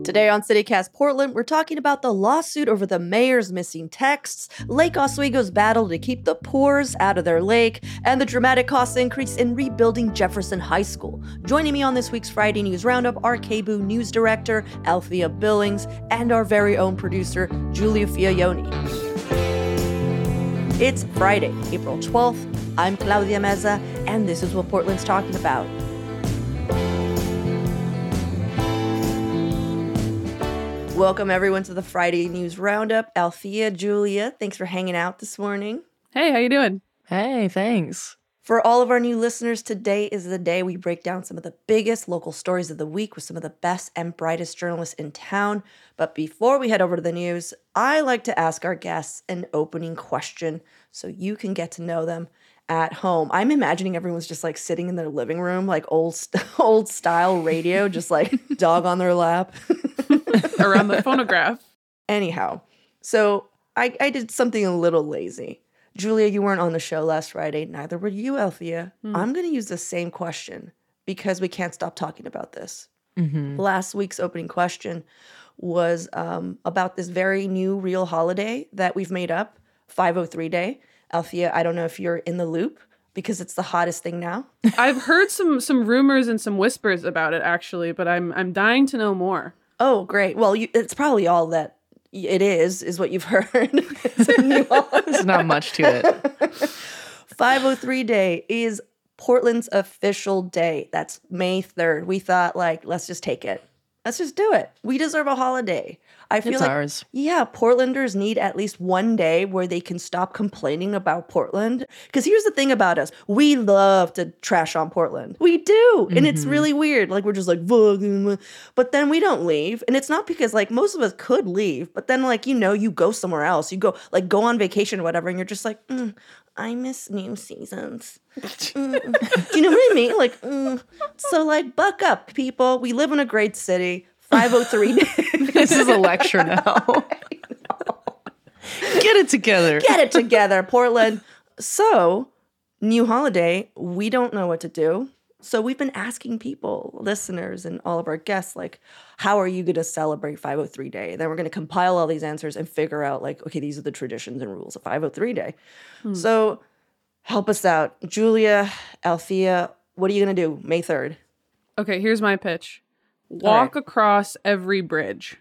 Today on CityCast Portland, we're talking about the lawsuit over the mayor's missing texts, Lake Oswego's battle to keep the pores out of their lake, and the dramatic cost increase in rebuilding Jefferson High School. Joining me on this week's Friday News Roundup are KBOO News Director Althea Billings and our very own producer Julia Fiaioni. It's Friday, April 12th. I'm Claudia Meza, and this is what Portland's talking about. Welcome, everyone, to the Friday News Roundup. Althea, Julia, thanks for hanging out this morning. Hey, how you doing? Hey, thanks. For all of our new listeners, today is the day we break down some of the biggest local stories of the week with some of the best and brightest journalists in town. But before we head over to the news, I like to ask our guests an opening question so you can get to know them at home. I'm imagining everyone's just like sitting in their living room, like old style radio, just like dog on their lap. Around the phonograph. Anyhow, so I did something a little lazy. Julia, you weren't on the show last Friday. Neither were you, Althea. I'm going to use the same question because we can't stop talking about this. Last week's opening question was about this very new real holiday that we've made up, 503 Day. Althea, I don't know if you're in the loop because it's the hottest thing now. I've heard some rumors and some whispers about it, actually, but I'm dying to know more. Oh, great. Well, it's probably all that it is what you've heard. There's not much to it. 503 Day is Portland's official day. That's May 3rd. We thought, let's just take it. Let's just do it. We deserve a holiday. I feel it's like ours. Yeah, Portlanders need at least one day where they can stop complaining about Portland. Because here's the thing about us. We love to trash on Portland. We do. And it's really weird. Like, we're just like, but then we don't leave. And it's not because, most of us could leave. But then, you go somewhere else. You go on vacation or whatever. And you're just like, I miss new seasons. Do you know what I mean? So, buck up, people. We live in a great city. 503 Day. This is a lecture now. Get it together. Get it together, Portland. So, new holiday, we don't know what to do. So we've been asking people, listeners, and all of our guests, how are you going to celebrate 503 Day? Then we're going to compile all these answers and figure out, okay, these are the traditions and rules of 503 Day. So help us out. Julia, Althea, what are you going to do May 3rd? Okay, here's my pitch. Walk across every bridge.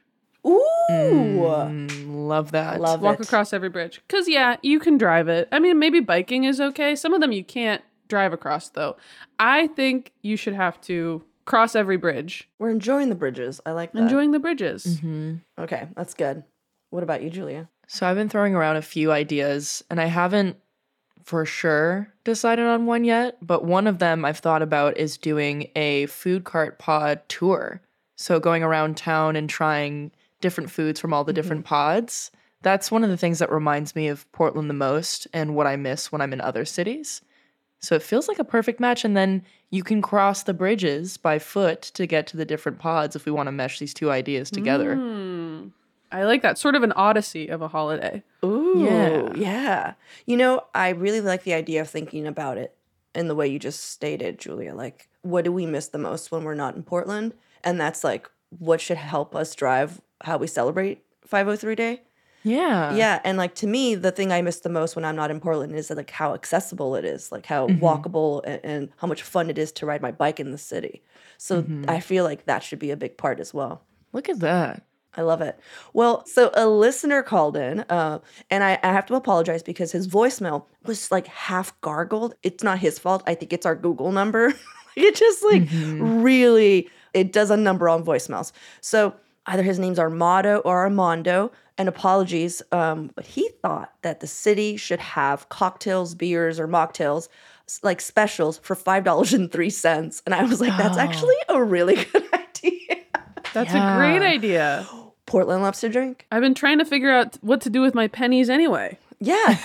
Ooh. Love that. Walk across every bridge. Because, yeah, you can drive it. I mean, maybe biking is okay. Some of them you can't drive across, though. I think you should have to cross every bridge. We're enjoying the bridges. I like that. Enjoying the bridges. Okay, that's good. What about you, Julia? So I've been throwing around a few ideas, and I haven't for sure decided on one yet, but one of them I've thought about is doing a food cart pod tour. So going around town and trying different foods from all the different pods. That's one of the things that reminds me of Portland the most and what I miss when I'm in other cities. So it feels like a perfect match, and then you can cross the bridges by foot to get to the different pods if we want to mesh these two ideas together. I like that. Sort of an odyssey of a holiday. Ooh, yeah. I really like the idea of thinking about it in the way you just stated, Julia. What do we miss the most when we're not in Portland? And that's what should help us drive how we celebrate 503 Day. Yeah. Yeah, and to me, the thing I miss the most when I'm not in Portland is how accessible it is, how walkable and how much fun it is to ride my bike in the city. So I feel like that should be a big part as well. Look at that. I love it. Well, so a listener called in, and I have to apologize because his voicemail was half gargled. It's not his fault. I think it's our Google number. It just really, it does a number on voicemails. So either his name's Armando or Armando, and apologies, but he thought that the city should have cocktails, beers, or mocktails, specials for $5.03. And I was like, that's actually a really good idea. That's a great idea. Portland loves to drink. I've been trying to figure out what to do with my pennies anyway. Yeah.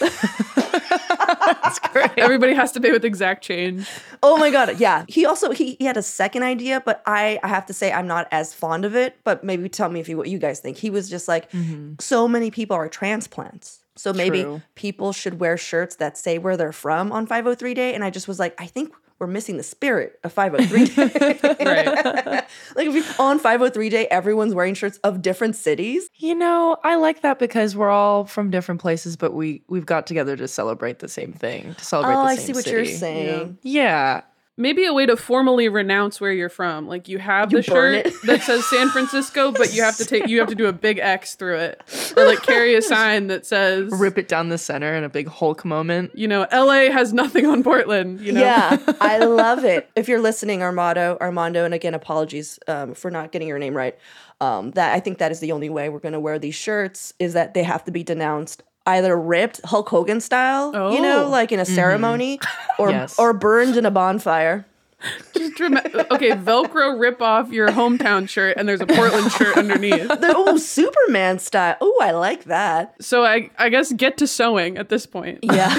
That's great. Everybody has to pay with exact change. Oh my God. Yeah. He also, he had a second idea, but I have to say I'm not as fond of it, but maybe tell me what you guys think. He was just so many people are transplants. So maybe people should wear shirts that say where they're from on 503 Day. And I just was like, I think we're missing the spirit of 503 Day. Right. Like if we on 503 Day, everyone's wearing shirts of different cities. You know, I like that because we're all from different places, but we've got together to celebrate the same thing, to celebrate Oh, the I same see what city. you're saying. Yeah. Maybe a way to formally renounce where you're from. Like you have the burn shirt it. that says San Francisco, but you have to do a big X through it. Or like carry a sign that says Rip it down the center in a big Hulk moment. you know, LA has nothing on Portland, you know? Yeah, I love it. If you're listening, Armando, and again, apologies for not getting your name right. That I think that is the only way we're going to wear these shirts is that they have to be denounced, either ripped Hulk Hogan style, you know, Oh. like in a ceremony, or Yes. or burned in a bonfire. Okay, Velcro rip off your hometown shirt and there's a Portland shirt underneath. Oh, Superman style. Oh, I like that. So I guess get to sewing at this point. Yeah.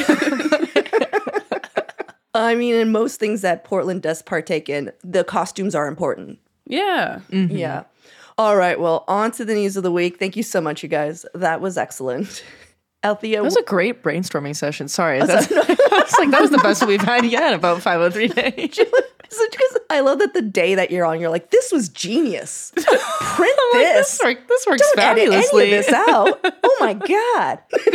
I mean, in most things that Portland does partake in, the costumes are important. Yeah. Yeah. All right. Well, on to the news of the week. Thank you so much, you guys. That was excellent. Althea, That was a great brainstorming session. Sorry. That's like, that was the best we've had yet about 503 Day. because I love that the day that you're on, you're like, this was genius. Print Like, this. this works Don't edit any fabulously. of this out. Oh my God.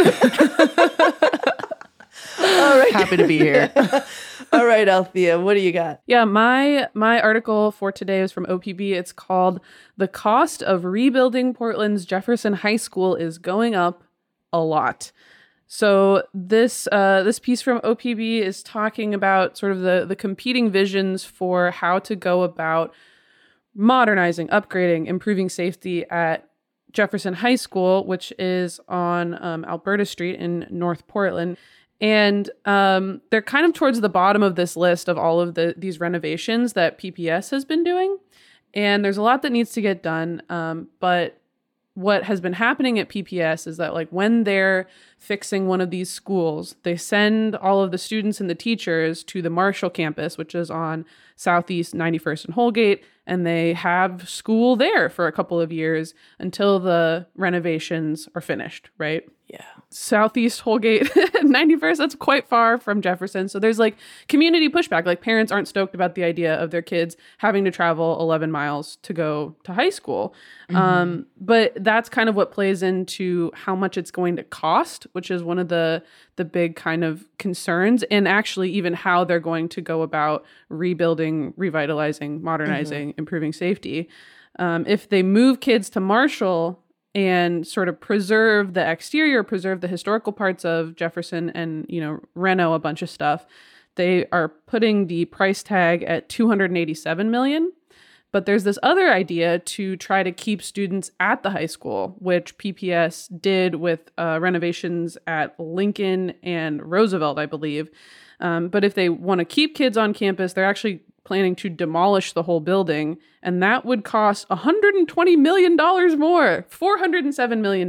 All right. Happy to be here. All right, Althea, what do you got? Yeah, my article for today is from OPB. It's called "The Cost of Rebuilding Portland's Jefferson High School is Going Up a Lot." So this piece from OPB is talking about sort of the competing visions for how to go about modernizing, upgrading, improving safety at Jefferson High School, which is on Alberta Street in North Portland. And they're kind of towards the bottom of this list of all of these renovations that PPS has been doing. And there's a lot that needs to get done. But what has been happening at PPS is that like when they're fixing one of these schools, they send all of the students and the teachers to the Marshall campus, which is on Southeast 91st and Holgate, and they have school there for a couple of years until the renovations are finished, right? Yeah. Southeast Holgate 91st, that's quite far from Jefferson. So there's like community pushback. Like parents aren't stoked about the idea of their kids having to travel 11 miles to go to high school. But that's kind of what plays into how much it's going to cost, which is one of the big kind of concerns, and actually even how they're going to go about rebuilding, revitalizing, modernizing, improving safety. If they move kids to Marshall and sort of preserve the exterior, preserve the historical parts of Jefferson and, you know, reno a bunch of stuff, they are putting the price tag at $287 million. But there's this other idea to try to keep students at the high school, which PPS did with renovations at Lincoln and Roosevelt, I believe. But if they want to keep kids on campus, they're actually planning to demolish the whole building, and that would cost $120 million more, $407 million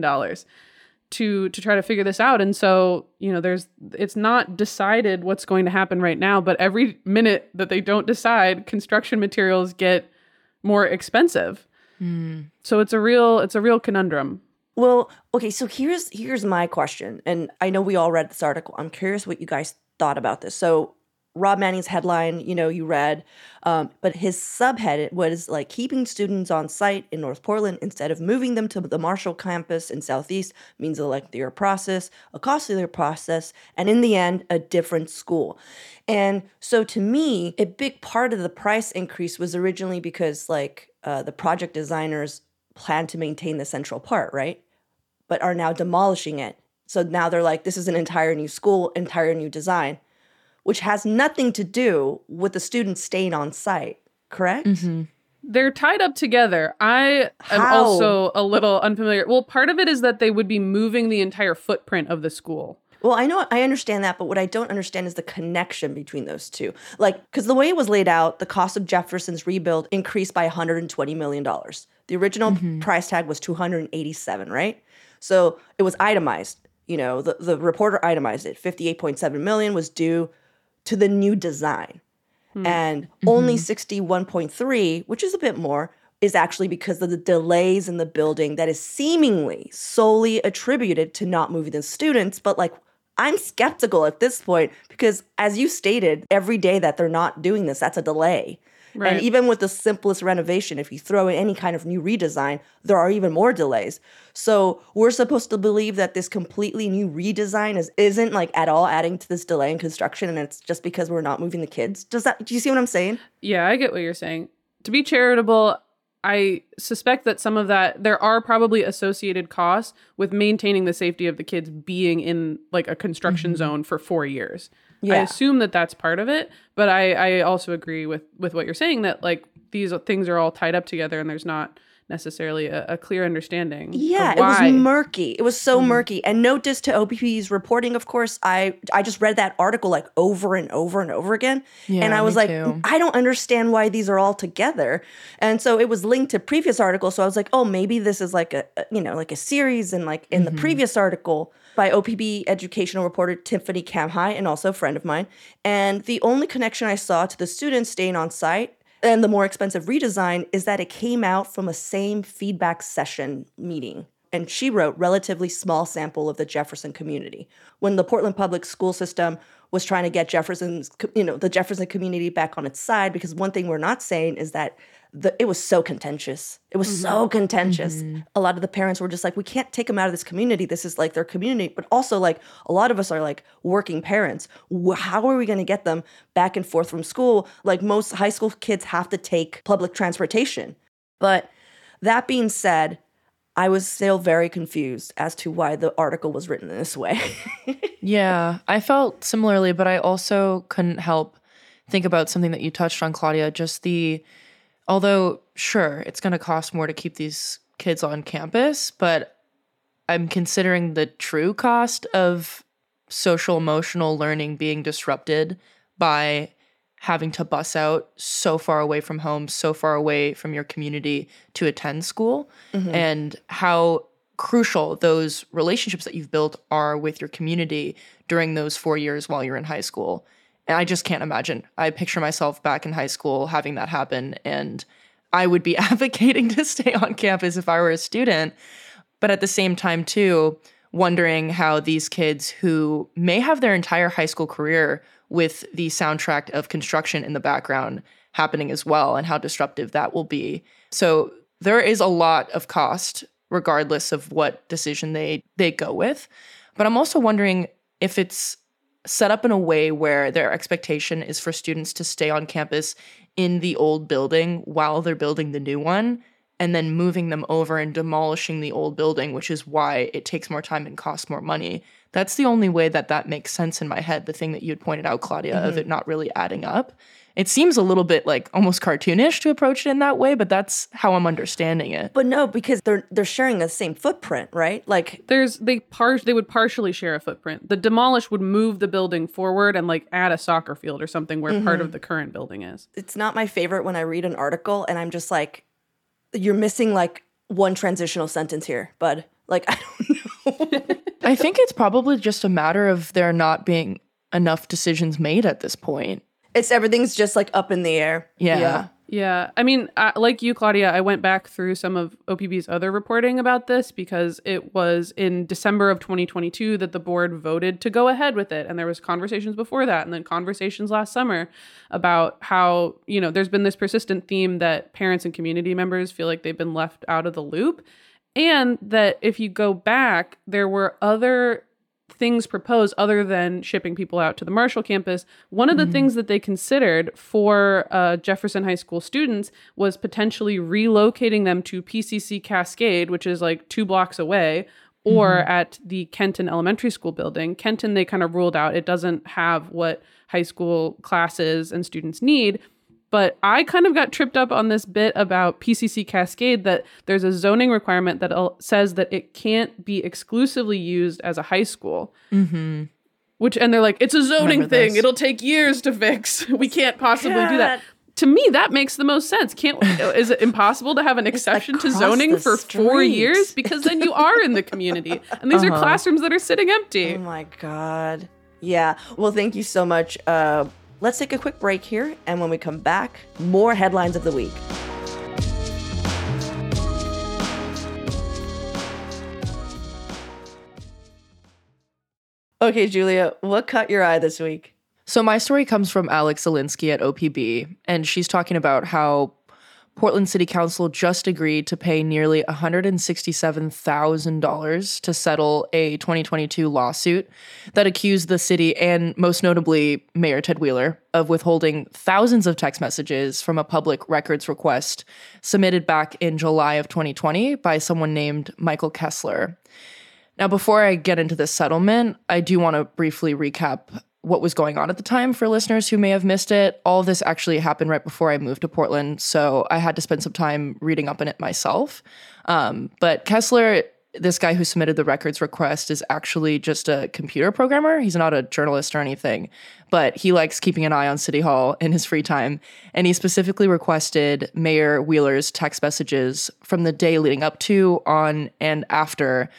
to try to figure this out. And so, you know, it's not decided what's going to happen right now, but every minute that they don't decide, construction materials get more expensive. So it's a real conundrum. Well, okay, so here's my question, and I know we all read this article. I'm curious what you guys thought about this. So Rob Manning's headline, you know, you read, but his subhead was like keeping students on site in North Portland instead of moving them to the Marshall campus in Southeast means a lengthier process, a costlier process, and in the end, a different school. And so to me, a big part of the price increase was originally because like the project designers planned to maintain the central part, right? But are now demolishing it. So now they're like, this is an entire new school, entire new design, which has nothing to do with the students staying on site, correct? They're tied up together. I am How? also a little unfamiliar. Well, part of it is that they would be moving the entire footprint of the school. Well, I understand that, but what I don't understand is the connection between those two. Like, because the way it was laid out, the cost of Jefferson's rebuild increased by $120 million. The original price tag was $287, right? So it was itemized. You know, the reporter itemized it. $58.7 million was due to the new design. And only 61.3, which is a bit more, is actually because of the delays in the building that is seemingly solely attributed to not moving the students. But like, I'm skeptical at this point because, as you stated, every day that they're not doing this, that's a delay. Right. And even with the simplest renovation, if you throw in any kind of new redesign, there are even more delays. So we're supposed to believe that this completely new redesign isn't like at all adding to this delay in construction, and it's just because we're not moving the kids. Do you see what I'm saying? Yeah, I get what you're saying. To be charitable, I suspect that some of that, there are probably associated costs with maintaining the safety of the kids being in like a construction zone for 4 years. Yeah. I assume that that's part of it, but I also agree with what you're saying, that like these things are all tied up together and there's not necessarily a clear understanding. Yeah, of it was why. murky. It was so murky. And no diss to OPP's reporting, of course. I just read that article like over and over and over again. Yeah, and I was me like, too. I don't understand why these are all together. And so it was linked to previous articles. So I was like, oh, maybe this is like a series, and like in the previous article by OPP educational reporter Tiffany Kamhai, and also a friend of mine. And the only connection I saw to the students staying on site and the more expensive redesign is that it came out from a same feedback session meeting. And she wrote, relatively small sample of the Jefferson community. When the Portland public school system was trying to get the Jefferson community back on its side, because one thing we're not saying is that it was so contentious. It was so contentious. A lot of the parents were just like, we can't take them out of this community. This is like their community. But also like a lot of us are like working parents. How are we going to get them back and forth from school? Like most high school kids have to take public transportation. But that being said, I was still very confused as to why the article was written in this way. Yeah, I felt similarly, but I also couldn't help think about something that you touched on, Claudia, although, sure, it's going to cost more to keep these kids on campus, but I'm considering the true cost of social emotional learning being disrupted by having to bus out so far away from home, so far away from your community to attend school, and how crucial those relationships that you've built are with your community during those 4 years while you're in high school. And I just can't imagine. I picture myself back in high school having that happen, and I would be advocating to stay on campus if I were a student. But at the same time, too, wondering how these kids who may have their entire high school career with the soundtrack of construction in the background happening as well, and how disruptive that will be. So there is a lot of cost, regardless of what decision they go with. But I'm also wondering if it's set up in a way where their expectation is for students to stay on campus in the old building while they're building the new one, and then moving them over and demolishing the old building, which is why it takes more time and costs more money. That's the only way that makes sense in my head, the thing that you had pointed out, Claudia, of it not really adding up. It seems a little bit like almost cartoonish to approach it in that way, but that's how I'm understanding it. But no, because they're sharing the same footprint, right? Like They would partially share a footprint. The demolish would move the building forward and like add a soccer field or something where part of the current building is. it's not my favorite when I read an article and I'm just like, you're missing like one transitional sentence here, bud. Like, I don't know. I think it's probably just a matter of there not being enough decisions made at this point. Everything's just like up in the air. Yeah. Yeah. I mean, like you, Claudia, I went back through some of OPB's other reporting about this because it was in December of 2022 that the board voted to go ahead with it. And there was conversations before that, and then conversations last summer about how, there's been this persistent theme that parents and community members feel like they've been left out of the loop. And that if you go back, there were other things proposed other than shipping people out to the Marshall campus. One of the things that they considered for Jefferson High School students was potentially relocating them to PCC Cascade, which is like 2 blocks away, or at the Kenton Elementary School building. Kenton, they kind of ruled out. It doesn't have what high school classes and students need. But I kind of got tripped up on this bit about PCC Cascade, that there's a zoning requirement that says that it can't be exclusively used as a high school. And they're like, it's a zoning thing. It'll take years to fix. We can't possibly do that. To me, that makes the most sense. Is it impossible to have an exception to zoning for 4 years? Because then you are in the community. And these are classrooms that are sitting empty. Oh my God. Yeah. Well, thank you so much. Let's take a quick break here, and when we come back, more headlines of the week. Okay, Julia, what caught your eye this week? So my story comes from Alex Zielinski at OPB, and she's talking about how Portland City Council just agreed to pay nearly $167,000 to settle a 2022 lawsuit that accused the city and most notably Mayor Ted Wheeler of withholding thousands of text messages from a public records request submitted back in July of 2020 by someone named Michael Kessler. Now, before I get into this settlement, I do want to briefly recap what was going on at the time for listeners who may have missed it. All of this actually happened right before I moved to Portland, so I had to spend some time reading up on it myself. But Kessler, this guy who submitted the records request, is actually just a computer programmer. He's not a journalist or anything, but he likes keeping an eye on City Hall in his free time. And he specifically requested Mayor Wheeler's text messages from the day leading up to, on, and after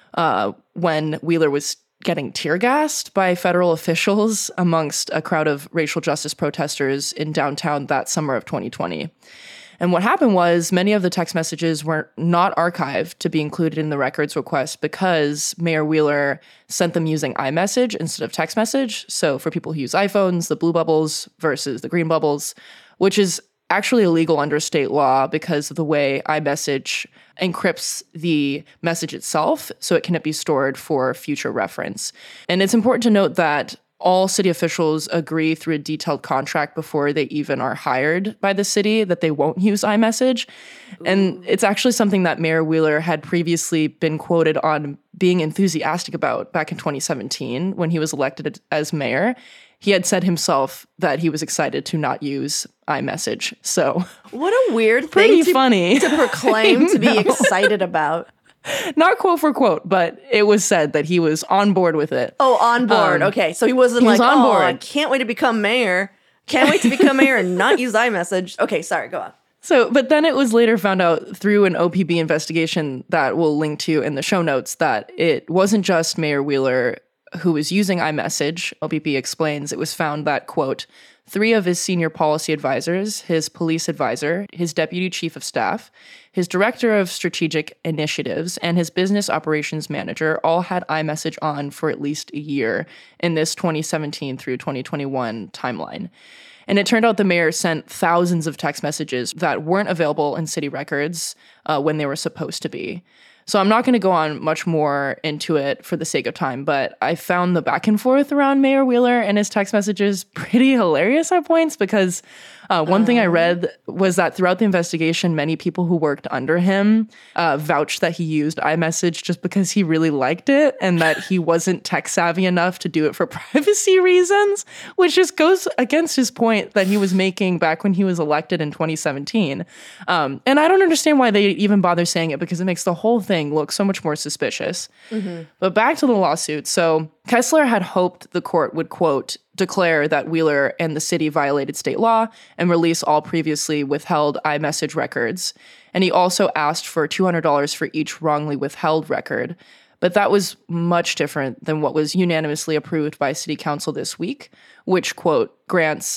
when Wheeler was getting tear gassed by federal officials amongst a crowd of racial justice protesters in downtown that summer of 2020. And what happened was many of the text messages were not archived to be included in the records request because Mayor Wheeler sent them using iMessage instead of text message. So for people who use iPhones, the blue bubbles versus the green bubbles, which is actually illegal under state law because of the way iMessage encrypts the message itself so it cannot be stored for future reference. And it's important to note that all city officials agree through a detailed contract before they even are hired by the city that they won't use iMessage. And it's actually something that Mayor Wheeler had previously been quoted on being enthusiastic about back in 2017 when he was elected as mayor. He had said himself that he was excited to not use iMessage. So what a weird pretty thing funny to proclaim to be excited about. Not quote for quote, but it was said that he was on board with it. Oh, on board. Okay. So he wasn't like, on board. I can't wait to become mayor. Can't wait to become mayor and not use iMessage. Okay, sorry, go on. So, but then it was later found out through an OPB investigation that we'll link to in the show notes that it wasn't just Mayor Wheeler who was using iMessage. OPB explains it was found that, quote, 3 of his senior policy advisors, his police advisor, his deputy chief of staff, his director of strategic initiatives, and his business operations manager all had iMessage on for at least a year in this 2017 through 2021 timeline. And it turned out the mayor sent thousands of text messages that weren't available in city records when they were supposed to be. So I'm not going to go on much more into it for the sake of time, but I found the back and forth around Mayor Wheeler and his text messages pretty hilarious at points because one thing I read was that throughout the investigation, many people who worked under him vouched that he used iMessage just because he really liked it and that he wasn't tech savvy enough to do it for privacy reasons, which just goes against his point that he was making back when he was elected in 2017. And I don't understand why they even bother saying it because it makes the whole thing look so much more suspicious. Mm-hmm. But back to the lawsuit. So Kessler had hoped the court would, quote, declare that Wheeler and the city violated state law and release all previously withheld iMessage records. And he also asked for $200 for each wrongly withheld record. But that was much different than what was unanimously approved by City Council this week, which, quote, grants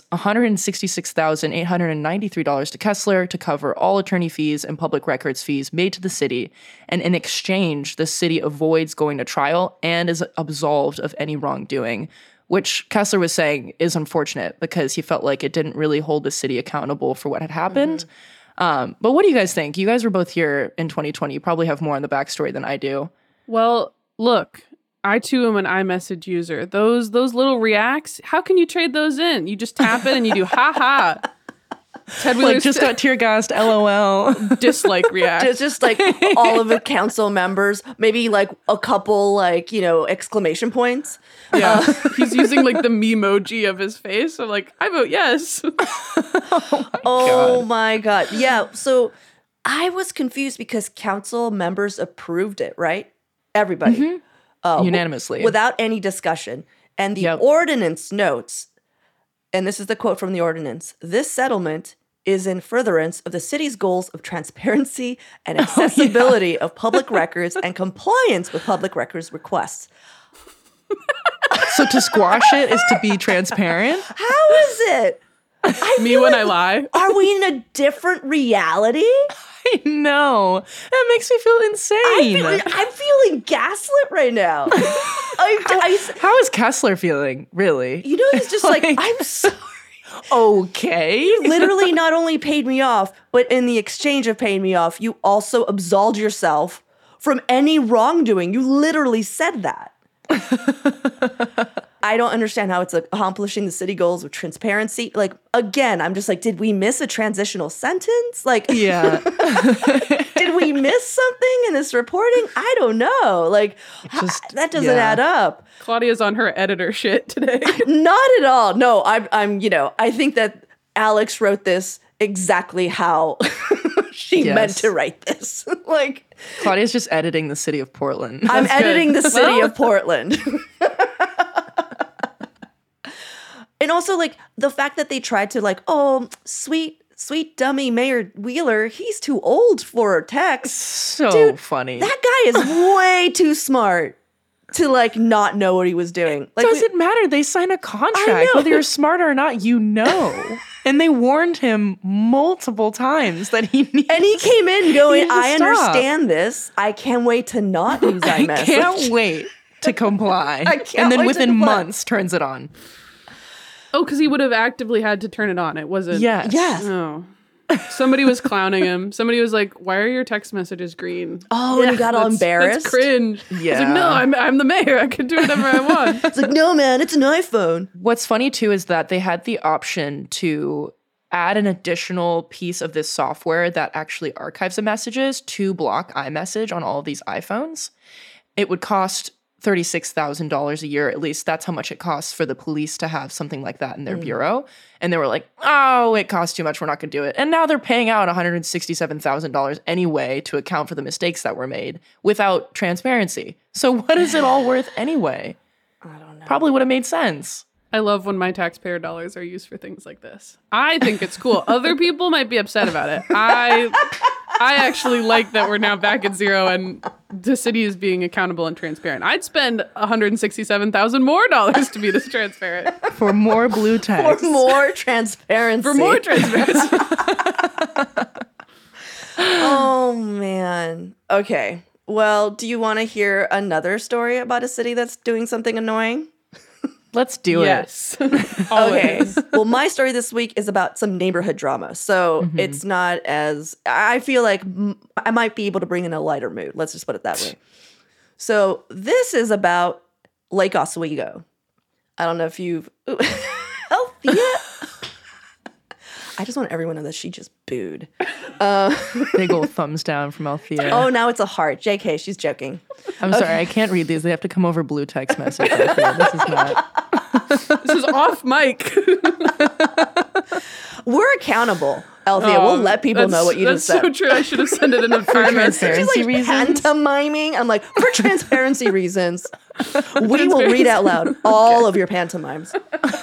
$166,893 to Kessler to cover all attorney fees and public records fees made to the city. And in exchange, the city avoids going to trial and is absolved of any wrongdoing, which Kessler was saying is unfortunate because he felt like it didn't really hold the city accountable for what had happened. Mm-hmm. But what do you guys think? You guys were both here in 2020. You probably have more on the backstory than I do. Well, look, I too am an iMessage user. Those little reacts, how can you trade those in? You just tap it and you do ha ha. Ted Wheeler just got tear gassed, LOL. Dislike react. It's just like all of the council members, maybe like a couple exclamation points. Yeah, he's using like the memoji of his face. I'm like, I vote yes. Oh my God. Yeah. So I was confused because council members approved it, right? Everybody. Mm-hmm. Unanimously. Without any discussion. And the ordinance notes, and this is the quote from the ordinance, this settlement is in furtherance of the city's goals of transparency and accessibility of public records and compliance with public records requests. So to squash it is to be transparent? How is it? Me when I lie. Are we in a different reality? I know. That makes me feel insane. I'm feeling gaslit right now. How is Kessler feeling, really? You know, he's just like, I'm sorry. Okay. Literally not only paid me off, but in the exchange of paying me off, you also absolved yourself from any wrongdoing. You literally said that. I don't understand how it's like accomplishing the city goals with transparency. Like, again, I'm just like, did we miss a transitional sentence? Like, Yeah. did we miss something in this reporting? I don't know. Like, that doesn't add up. Claudia's on her editor shit today. Not at all. No, I'm, I think that Alex wrote this exactly how she meant to write this. Like, Claudia's just editing the city of Portland. I'm editing the city of Portland. And also, like, the fact that they tried to, like, oh, sweet dummy Mayor Wheeler, he's too old for text. So Dude, funny. That guy is way too smart to, like, not know what he was doing. Like, Doesn't matter. They sign a contract. Whether you're smart or not, you know. And they warned him multiple times that he needs. And he came in going, I stop. understand this. I can't wait to not use iMessage. I can't wait to comply. I can't and then wait to within comply. months turns it on. Oh, because he would have actively had to turn it on. It wasn't. Yes. Yes. Oh. Somebody was clowning him. Somebody was like, "Why are your text messages green?" Oh, and he got all embarrassed. That's cringe. Yeah. He's like, no, I'm the mayor. I can do whatever I want. It's like, no, man, it's an iPhone. What's funny too is that they had the option to add an additional piece of this software that actually archives the messages to block iMessage on all of these iPhones. It would cost $36,000 a year. At least that's how much it costs for the police to have something like that in their bureau. And they were like, oh, it costs too much. We're not going to do it. And now they're paying out $167,000 anyway to account for the mistakes that were made without transparency. So what is it all worth anyway? I don't know. Probably would have made sense. I love when my taxpayer dollars are used for things like this. I think it's cool. Other people might be upset about it. I actually like that we're now back at zero and the city is being accountable and transparent. I'd spend $167,000 more to be this transparent. For more blue text. For more transparency. For more transparency. Oh, man. Okay. Well, do you want to hear another story about a city that's doing something annoying? Let's do it. Yes. Okay. Always. Well, my story this week is about some neighborhood drama. So it's not as, I feel like I might be able to bring in a lighter mood. Let's just put it that way. So this is about Lake Oswego. I don't know if you've, Althea. I just want everyone to know that she just booed. Big old thumbs down from Althea. Oh, now it's a heart. JK, she's joking. I'm sorry, I can't read these. They have to come over blue text message. Althea. This is not. This is off mic. We're accountable, Althea. We'll let people know what you just said. That's so true. I should have sent it in a primer. She's Transparency like reasons. pantomiming. I'm like, for transparency reasons, we will read out loud all of your pantomimes.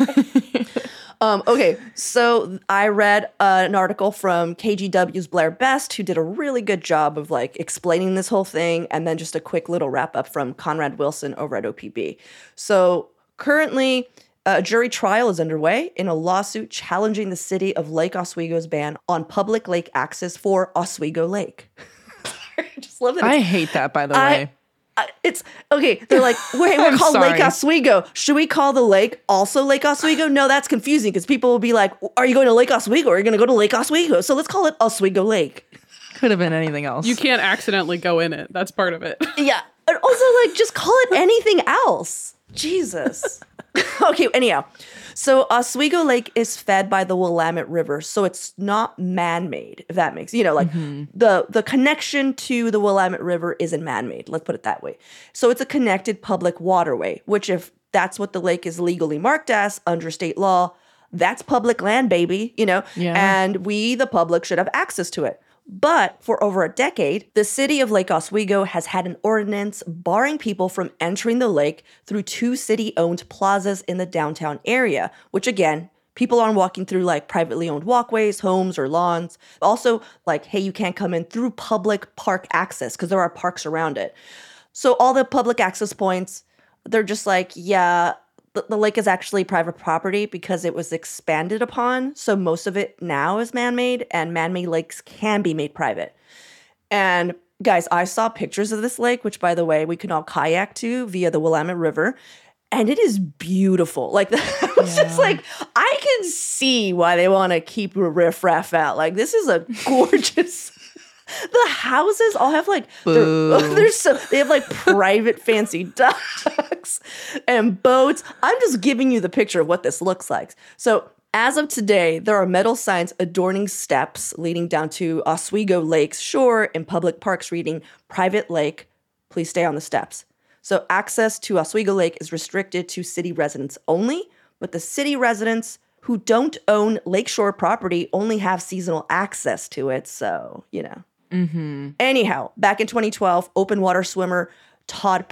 Okay, so I read an article from KGW's Blair Best, who did a really good job of like explaining this whole thing, and then just a quick little wrap up from Conrad Wilson over at OPB. So currently, a jury trial is underway in a lawsuit challenging the city of Lake Oswego's ban on public lake access for Oswego Lake. Sorry, I just love that. I hate that, by the way. It's okay. They're like, wait, we're I'm called Lake sorry. Oswego. Should we call the lake also Lake Oswego? No, that's confusing because people will be like, are you going to Lake Oswego or are you going to go to Lake Oswego? So let's call it Oswego Lake. Could have been anything else. You can't accidentally go in it. That's part of it. Yeah. And also, like, just call it anything else. Jesus. Okay, anyhow. So Oswego Lake is fed by the Willamette River, so it's not man-made, if that makes, like the connection to the Willamette River isn't man-made, let's put it that way. So it's a connected public waterway, which if that's what the lake is legally marked as under state law, that's public land, baby, Yeah. and we, the public, should have access to it. But for over a decade, the city of Lake Oswego has had an ordinance barring people from entering the lake through 2 city-owned plazas in the downtown area, which again, people aren't walking through like privately owned walkways, homes, or lawns. Also, like, hey, you can't come in through public park access because there are parks around it. So all the public access points, they're just like, yeah, the lake is actually private property because it was expanded upon. So most of it now is man-made, and man-made lakes can be made private. And guys, I saw pictures of this lake, which, by the way, we can all kayak to via the Willamette River. And it is beautiful. Like, I was just like, I can see why they want to keep riffraff out. Like, this is a gorgeous... The houses all have like they have like private fancy docks and boats. I'm just giving you the picture of what this looks like. So as of today, there are metal signs adorning steps leading down to Oswego Lake's shore in public parks reading "Private Lake, please stay on the steps." So access to Oswego Lake is restricted to city residents only, but the city residents who don't own lakeshore property only have seasonal access to it. So, you know. Mm-hmm. Anyhow, back in 2012, open water swimmer Todd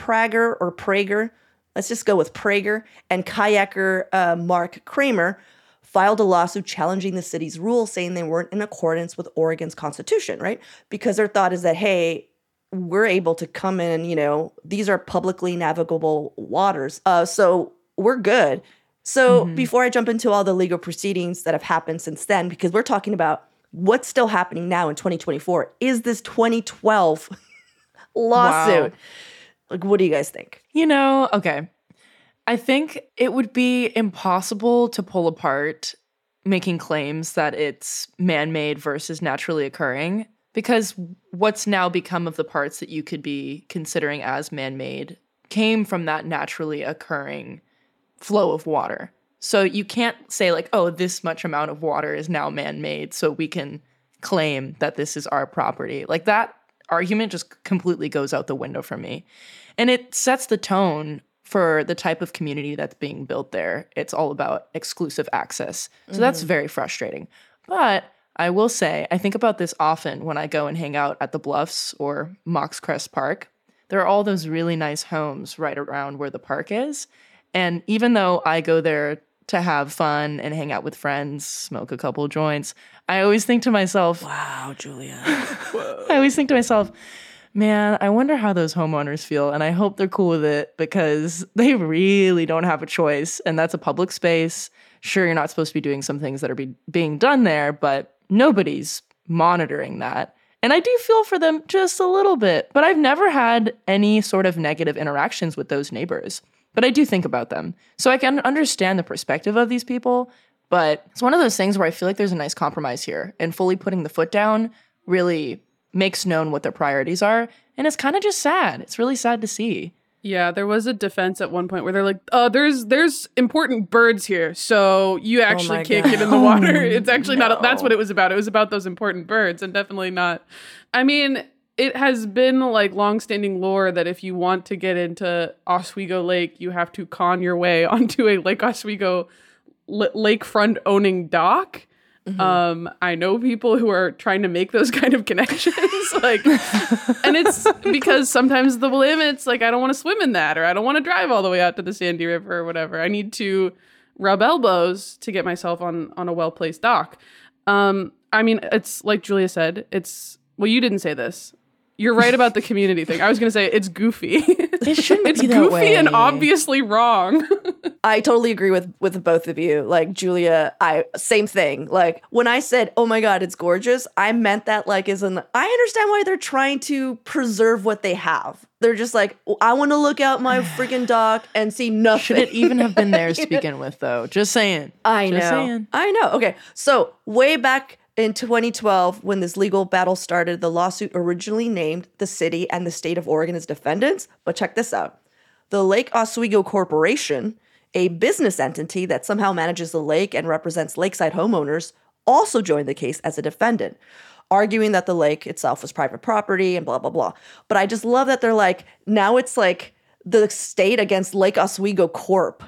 Prager, let's just go with Prager, and kayaker Mark Kramer filed a lawsuit challenging the city's rules, saying they weren't in accordance with Oregon's constitution, right? Because their thought is that, hey, we're able to come in, you know, these are publicly navigable waters, so we're good. So before I jump into all the legal proceedings that have happened since then, because we're talking about what's still happening now in 2024 is this 2012 lawsuit. Wow. Like, what do you guys think? You know, okay. I think it would be impossible to pull apart making claims that it's man-made versus naturally occurring, because what's now become of the parts that you could be considering as man-made came from that naturally occurring flow of water. So you can't say like, oh, this much amount of water is now man-made, so we can claim that this is our property. Like, that argument just completely goes out the window for me. And it sets the tone for the type of community that's being built there. It's all about exclusive access. So that's very frustrating. But I will say, I think about this often when I go and hang out at the Bluffs or Mox Crest Park. There are all those really nice homes right around where the park is. And even though I go there to have fun and hang out with friends, smoke a couple joints, I always think to myself, wow, Julia. I always think to myself, man, I wonder how those homeowners feel. And I hope they're cool with it, because they really don't have a choice. And that's a public space. Sure, you're not supposed to be doing some things that are being done there, but nobody's monitoring that. And I do feel for them just a little bit, but I've never had any sort of negative interactions with those neighbors. But I do think about them. So I can understand the perspective of these people, but it's one of those things where I feel like there's a nice compromise here, and fully putting the foot down really makes known what their priorities are. And it's kind of just sad. It's really sad to see. Yeah, there was a defense at one point where they're like, there's important birds here, so you actually can't get in the water. It's actually not, that's what it was about. It was about those important birds, and definitely not. I mean, it has been like longstanding lore that if you want to get into Oswego Lake, you have to con your way onto a Lake Oswego lakefront owning dock. I know people who are trying to make those kind of connections, like, and it's because sometimes the limits, like, I don't want to swim in that, or I don't want to drive all the way out to the Sandy River or whatever. I need to rub elbows to get myself on a well-placed dock. I mean, it's like Julia said, well, you didn't say this. You're right about the community thing. I was going to say it's goofy. It shouldn't it's be that goofy way. And obviously wrong. I totally agree with both of you. Like, Julia, same thing. Like, when I said, oh my God, it's gorgeous, I meant that like I understand why they're trying to preserve what they have. They're just like, I want to look out my freaking dock and see nothing. Should it even have been theirs to begin with, though? Just saying. I know. Okay. So way back in 2012, when this legal battle started, the lawsuit originally named the city and the state of Oregon as defendants. But check this out. The Lake Oswego Corporation, a business entity that somehow manages the lake and represents lakeside homeowners, also joined the case as a defendant, arguing that the lake itself was private property and blah, blah, blah. But I just love that they're like, now it's like the state against Lake Oswego Corp.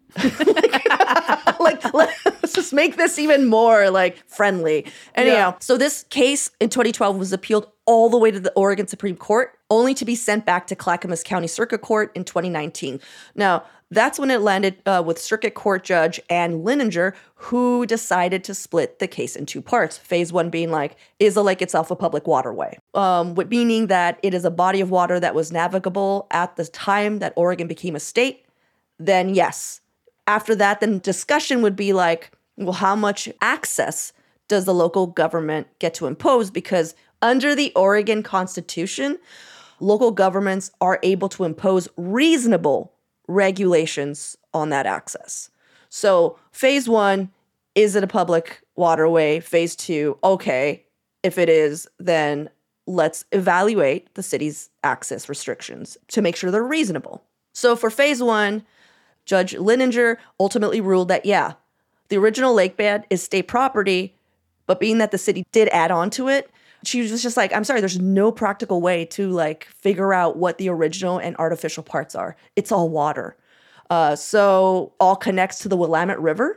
Let's just make this even more like friendly. Anyhow, So this case in 2012 was appealed all the way to the Oregon Supreme Court, only to be sent back to Clackamas County Circuit Court in 2019. Now, that's when it landed with Circuit Court Judge Ann Lininger, who decided to split the case in two parts. Phase one being like, is the lake itself a public waterway? Meaning that it is a body of water that was navigable at the time that Oregon became a state. Then yes, After that, then discussion would be like, well, how much access does the local government get to impose? Because under the Oregon Constitution, local governments are able to impose reasonable regulations on that access. So phase 1, is it a public waterway? Phase 2, okay, if it is, then let's evaluate the city's access restrictions to make sure they're reasonable. So for phase 1, Judge Lininger ultimately ruled that, yeah, the original lake bed is state property, but being that the city did add on to it, she was just like, I'm sorry, there's no practical way to like figure out what the original and artificial parts are. It's all water. So all connects to the Willamette River.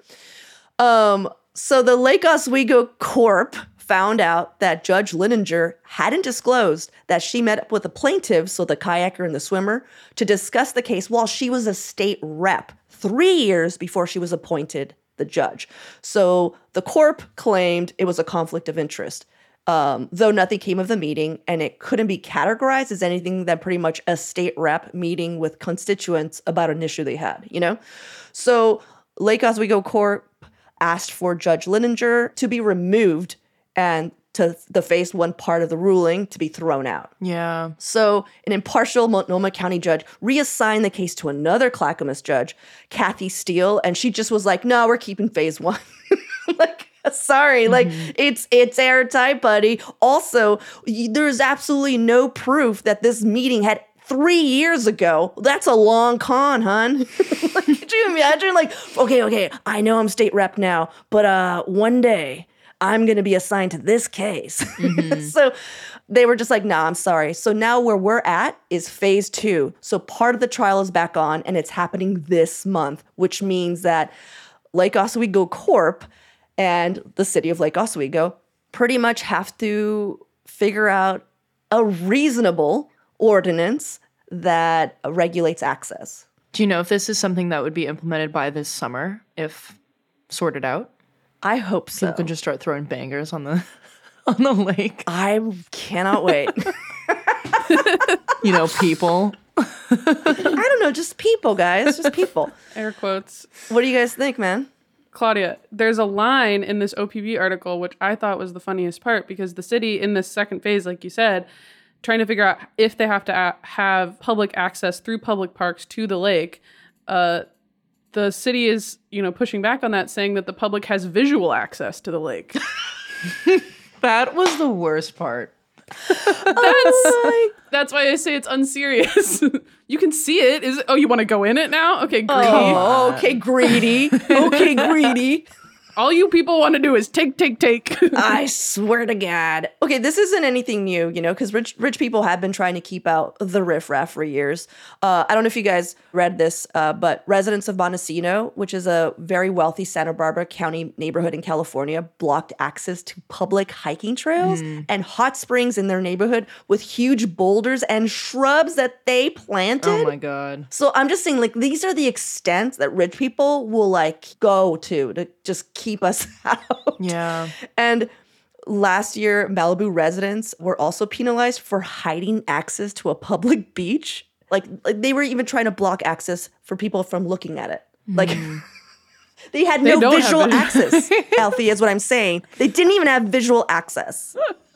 So the Lake Oswego Corp found out that Judge Lininger hadn't disclosed that she met up with the plaintiffs, so the kayaker and the swimmer, to discuss the case while she was a state rep 3 years before she was appointed the judge. So the Corp claimed it was a conflict of interest, though nothing came of the meeting, and it couldn't be categorized as anything than pretty much a state rep meeting with constituents about an issue they had, you know? So Lake Oswego Corp asked for Judge Lininger to be removed and to the phase 1 part of the ruling to be thrown out. Yeah. So an impartial Multnomah County judge reassigned the case to another Clackamas judge, Kathy Steele, and she just was like, no, we're keeping phase 1. Like, sorry, like it's airtight, buddy. Also, there's absolutely no proof that this meeting had 3 years ago. That's a long con, hun. Like, could you imagine? Like, okay, I know I'm state rep now, but one day I'm going to be assigned to this case. So they were just like, nah, I'm sorry. So now where we're at is phase 2. So part of the trial is back on, and it's happening this month, which means that Lake Oswego Corp and the city of Lake Oswego pretty much have to figure out a reasonable ordinance that regulates access. Do you know if this is something that would be implemented by this summer, if sorted out? I hope so. People can just start throwing bangers on the lake. I cannot wait. You know, people. I don't know, just people, guys. Just people. Air quotes. What do you guys think, man? Claudia, there's a line in this OPB article, which I thought was the funniest part, because the city in this second phase, like you said, trying to figure out if they have to have public access through public parks to the lake, the city is, pushing back on that, saying that the public has visual access to the lake. That was the worst part. That's why I say it's unserious. You can see it. You want to go in it now? Okay, greedy. Oh, okay, greedy. Okay, greedy. All you people want to do is take. I swear to God. Okay, this isn't anything new, because rich people have been trying to keep out the riffraff for years. I don't know if you guys read this, but residents of Montesino, which is a very wealthy Santa Barbara County neighborhood in California, blocked access to public hiking trails and hot springs in their neighborhood with huge boulders and shrubs that they planted. Oh my God. So I'm just saying, these are the extents that rich people will, go to just keep us out. Yeah. And last year, Malibu residents were also penalized for hiding access to a public beach. Like they were even trying to block access for people from looking at it. They had no visual access, Alfie, is what I'm saying. They didn't even have visual access.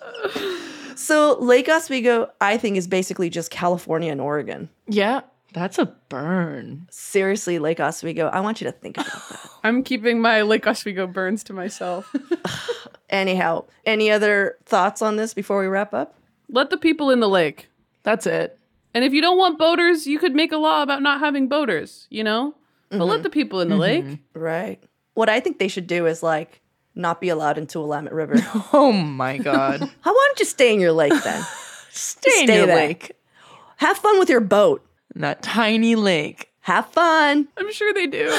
So Lake Oswego, I think, is basically just California and Oregon. Yeah. That's a burn. Seriously, Lake Oswego, I want you to think about that. I'm keeping my Lake Oswego burns to myself. Anyhow, any other thoughts on this before we wrap up? Let the people in the lake. That's it. And if you don't want boaters, you could make a law about not having boaters, But let the people in the lake. Right. What I think they should do is not be allowed into Willamette River. Oh my God. Why don't you stay in your lake then? Stay in your there. lake. Have fun with your boat. That tiny lake. Have fun. I'm sure they do.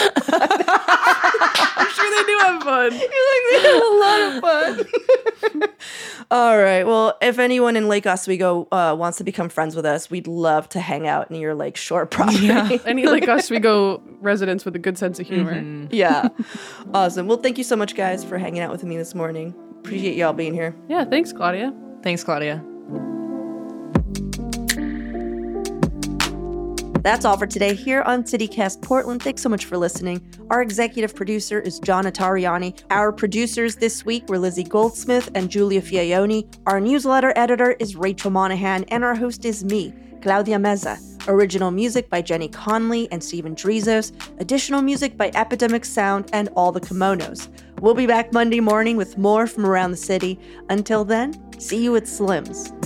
I'm sure they do have fun. They have a lot of fun. All right. Well, if anyone in Lake Oswego wants to become friends with us, we'd love to hang out near your lakeshore property. Yeah. Any Lake Oswego residents with a good sense of humor. Yeah. Awesome. Well, thank you so much, guys, for hanging out with me this morning. Appreciate y'all being here. Yeah. Thanks, Claudia. Thanks, Claudia. That's all for today here on CityCast Portland. Thanks so much for listening. Our executive producer is John Atariani. Our producers this week were Lizzie Goldsmith and Julia Fiaioni. Our newsletter editor is Rachel Monahan, and our host is me, Claudia Meza. Original music by Jenny Conley and Steven Drizos. Additional music by Epidemic Sound and All the Kimonos. We'll be back Monday morning with more from around the city. Until then, see you at Slim's.